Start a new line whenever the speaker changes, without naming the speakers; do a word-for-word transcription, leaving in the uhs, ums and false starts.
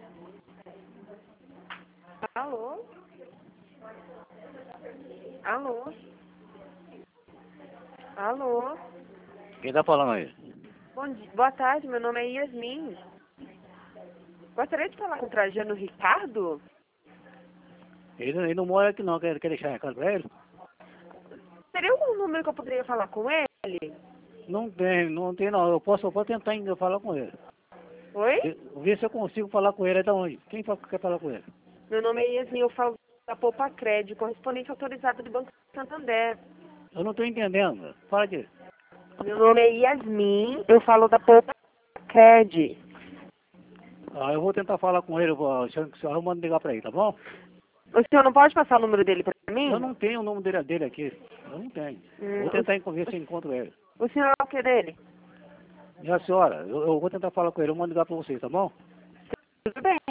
Alô? Alô? Alô?
Quem tá falando aí?
Bom dia. Boa tarde, meu nome é Yasmin. Gostaria de falar com o Trajano Ricardo?
Ele, ele não mora aqui não, quer, quer deixar recado pra ele?
Teria algum número que eu poderia falar com ele?
Não tem, não tem não. Eu posso, eu posso tentar ainda falar com ele.
Oi?
Ver ver se eu consigo falar com ele. É da onde? Quem fa- quer falar com ele?
Meu nome é Yasmin, eu falo da Poupa Crédito, correspondente autorizado do Banco Santander.
Eu não tô entendendo. Fala de...
Meu nome é Yasmin, eu falo da Poupa Crédito.
Ah, eu vou tentar falar com ele. Eu vou, se eu, se eu mando ligar pra ele, tá bom?
O senhor não pode passar o número dele para
Eu
mim?
não tenho o nome dele, dele aqui. Eu não tenho.
Hum,
Vou tentar enco- ver se eu encontro ele.
o, o senhor é o que dele?
Minha senhora, eu, eu vou tentar falar com ele. Eu mando ligar pra vocês, tá bom?
Tudo bem.